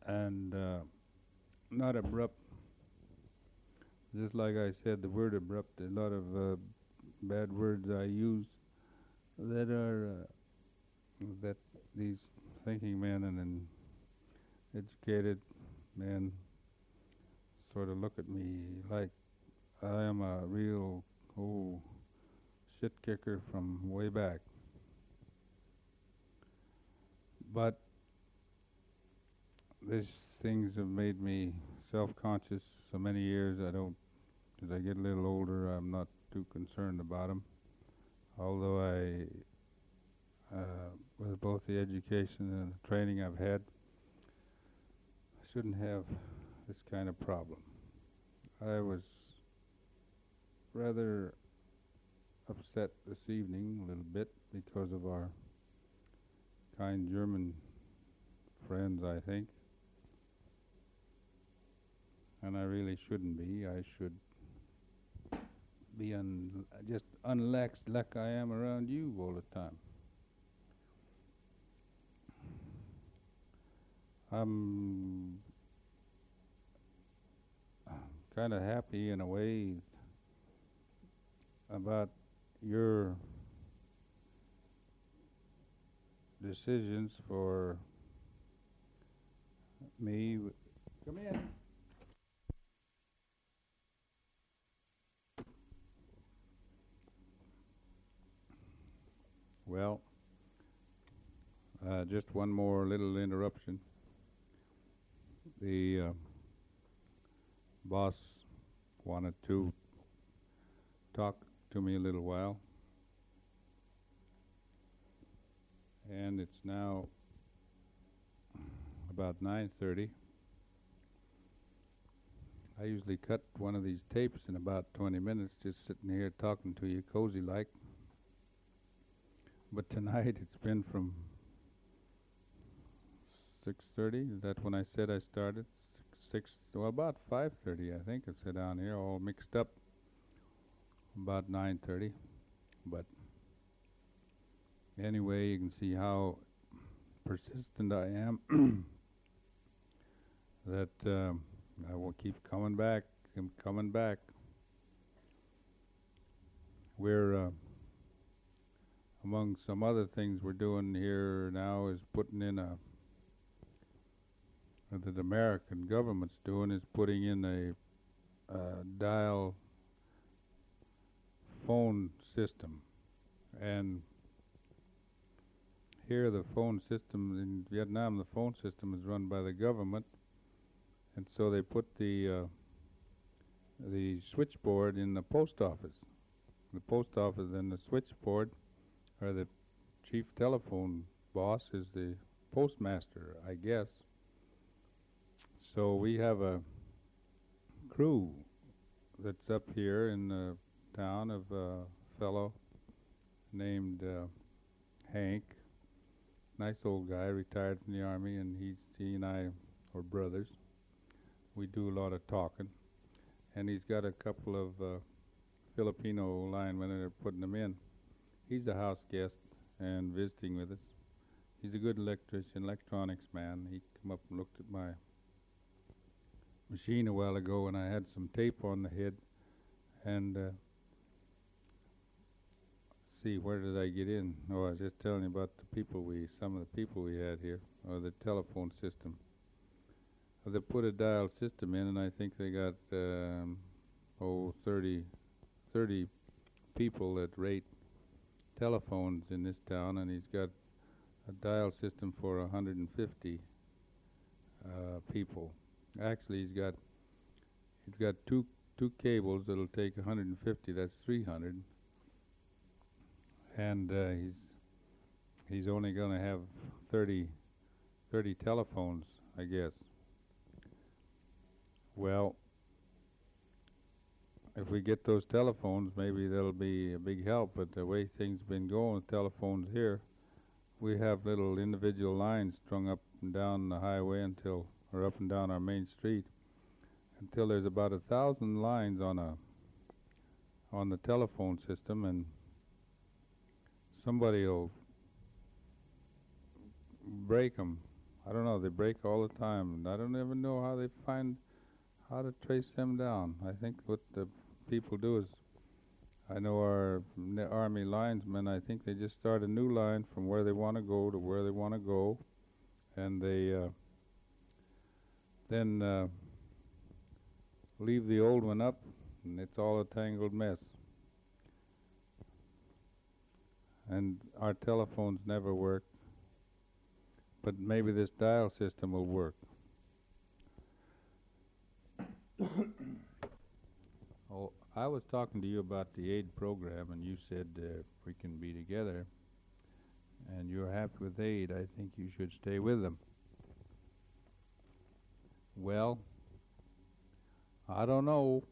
and not abrupt. Just like I said, the word abrupt, a lot of bad words I use that are that these thinking men and educated men sort of look at me like I am a real old shit kicker from way back. But these things have made me self-conscious so many years. I don't, as I get a little older, I'm not too concerned about them. Although with both the education and the training I've had, I shouldn't have this kind of problem. I was rather upset this evening a little bit because of our kind German friends, I think. And I really shouldn't be. I should be just unlaxed like I am around you all the time. I'm kind of happy in a way about your decisions for me. Come in. Well, just one more little interruption. The boss wanted to talk to me a little while, and it's now about 9:30. I usually cut one of these tapes in about 20 minutes, just sitting here talking to you cozy like. But tonight it's been from 6:30. Is that when I said I started? Well, about 5:30, I think. I said down here, all mixed up. About 9:30. But anyway, you can see how persistent I am. That I will keep coming back. I'm coming back. We're among some other things we're doing here now is putting in that the American government's doing is putting in a dial phone system. And here the phone system in Vietnam, the phone system is run by the government, and so they put the switchboard in the post office. The post office and the switchboard, or the chief telephone boss is the postmaster, I guess. So we have a crew that's up here in the town of a fellow named Hank. Nice old guy, retired from the army, and he and I are brothers. We do a lot of talking, and he's got a couple of Filipino linemen that are putting them in. He's a house guest and visiting with us. He's a good electrician, electronics man. He come up and looked at my machine a while ago, and I had some tape on the head. And see, where did I get in? Oh, I was just telling you about some of the people we had here, or the telephone system. They put a dial system in, and I think they got 30 people that rate telephones in this town, and he's got a dial system for 150 people. Actually, he's got two cables that'll take 150. That's 300, and he's only going to have 30 telephones, I guess. Well, if we get those telephones, maybe that'll be a big help. But the way things been going with telephones here, we have little individual lines strung up and down the highway or up and down our main street, until there's about 1,000 lines on the telephone system, and somebody will break them I don't know, they break all the time, and I don't even know how they find how to trace them down. I think what the people do is, I know our Army linesmen, I think they just start a new line from where they want to go to where they want to go, and they then leave the old one up, and it's all a tangled mess. And our telephones never work, but maybe this dial system will work. Oh, I was talking to you about the aid program, and you said we can be together, and you're happy with aid. I think you should stay with them. Well, I don't know.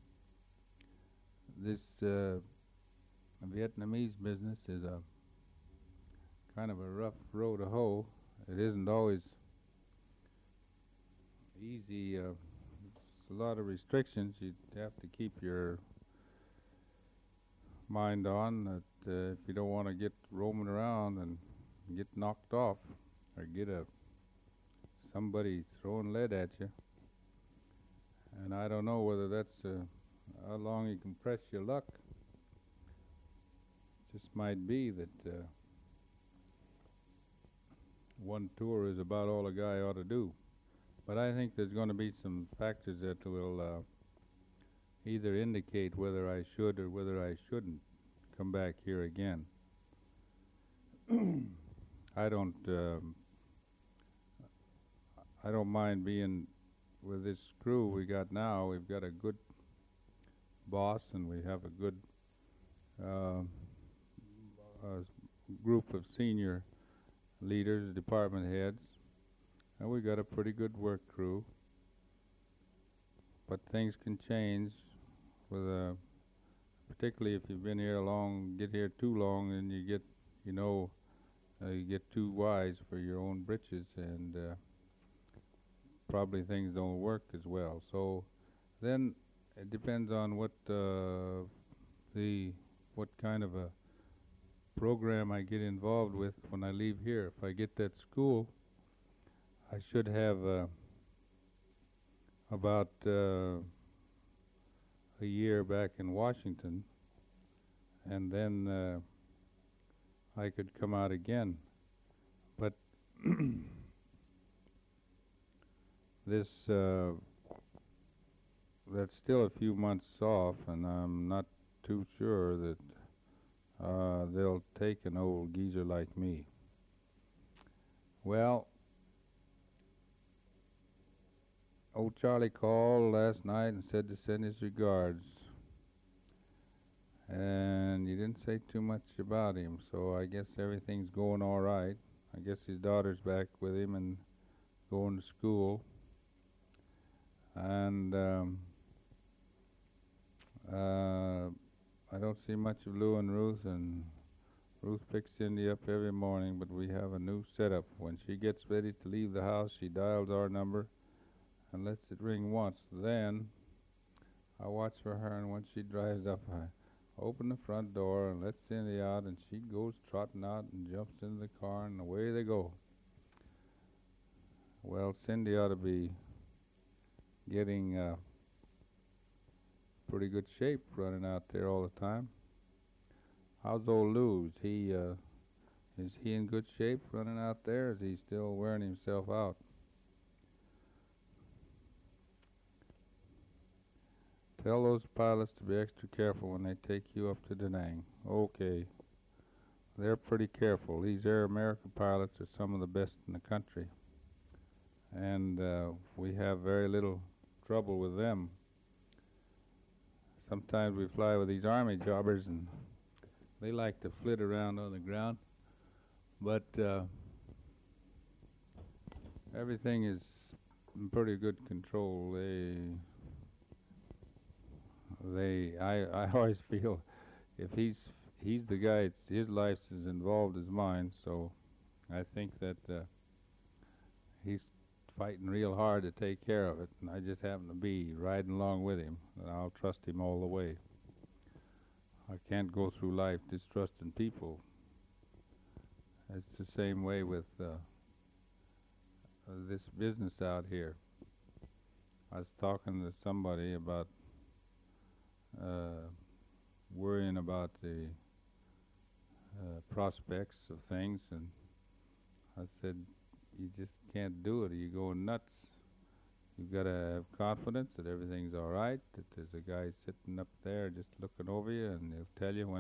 This Vietnamese business is a kind of a rough road to hoe. It isn't always easy. It's a lot of restrictions you have to keep your mind on. That if you don't want to get roaming around and get knocked off, or get somebody throwing lead at you. And I don't know whether that's how long you can press your luck. Just might be that one tour is about all a guy ought to do. But I think there's going to be some factors that will either indicate whether I should or whether I shouldn't come back here again. I don't mind being with this crew we got now. We've got a good boss, and we have a good group of senior leaders, department heads, and we got a pretty good work crew. But things can change with particularly if you've been here get here too long, and you get, you get too wise for your own britches, and probably things don't work as well. So then it depends on what kind of a program I get involved with when I leave here. If I get that school, I should have about a year back in Washington, and then I could come out again. But this that's still a few months off, and I'm not too sure that they'll take an old geezer like me. Well, old Charlie called last night and said to send his regards, and he didn't say too much about him, so I guess everything's going all right. I guess his daughter's back with him and going to school, and I don't see much of Lou and Ruth, and Ruth picks Cindy up every morning, but we have a new setup. When she gets ready to leave the house, she dials our number and lets it ring once. Then I watch for her, and when she drives up, I open the front door and let Cindy out, and she goes trotting out and jumps into the car, and away they go. Well, Cindy ought to be getting pretty good shape running out there all the time. How's old Lou? Is he in good shape running out there? Is he still wearing himself out? Tell those pilots to be extra careful when they take you up to Da Nang. Okay. They're pretty careful. These Air America pilots are some of the best in the country. And we have very little trouble with them. Sometimes we fly with these Army jobbers, and they like to flit around on the ground. But everything is in pretty good control. I always feel if he's the guy, his life's as involved as mine, so I think that he's fighting real hard to take care of it, and I just happen to be riding along with him, and I'll trust him all the way. I can't go through life distrusting people. It's the same way with this business out here. I was talking to somebody about uh, worrying about the prospects of things, and I said, you just can't do it. You're going nuts. You've got to have confidence that everything's all right, that there's a guy sitting up there just looking over you, and he'll tell you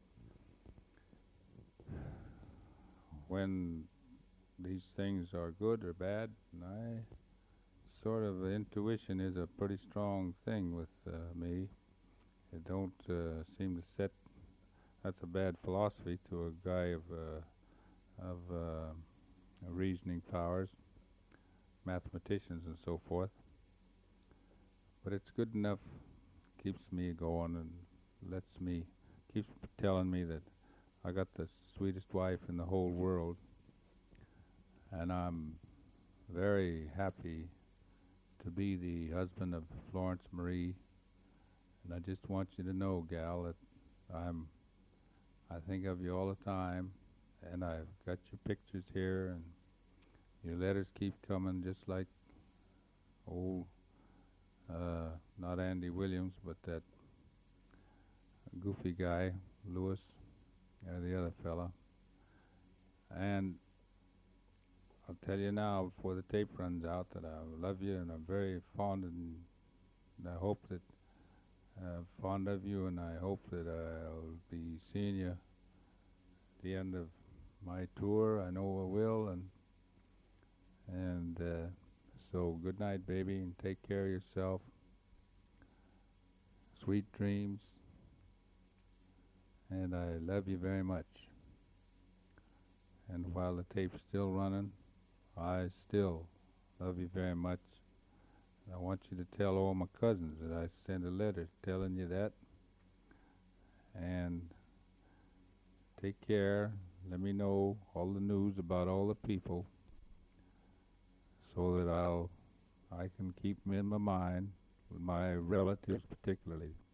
when these things are good or bad. And intuition is a pretty strong thing with me. It don't seem to set. That's a bad philosophy to a guy of reasoning powers, mathematicians and so forth. But it's good enough, keeps me going and keeps telling me that I got the sweetest wife in the whole world, and I'm very happy to be the husband of Florence Marie. And I just want you to know, gal, that I think of you all the time, and I've got your pictures here, and your letters keep coming, just like old, not Andy Williams, but that goofy guy, Lewis, the other fella. And I'll tell you now, before the tape runs out, that I love you, and I'm very fond, and I hope that fond of you, and I hope that I'll be seeing you at the end of my tour. I know I will, and so good night, baby, and take care of yourself. Sweet dreams, and I love you very much. And while the tape's still running, I still love you very much. I want you to tell all my cousins that I sent a letter telling you that. And take care. Let me know all the news about all the people, so that I can keep them in my mind, with my relatives particularly.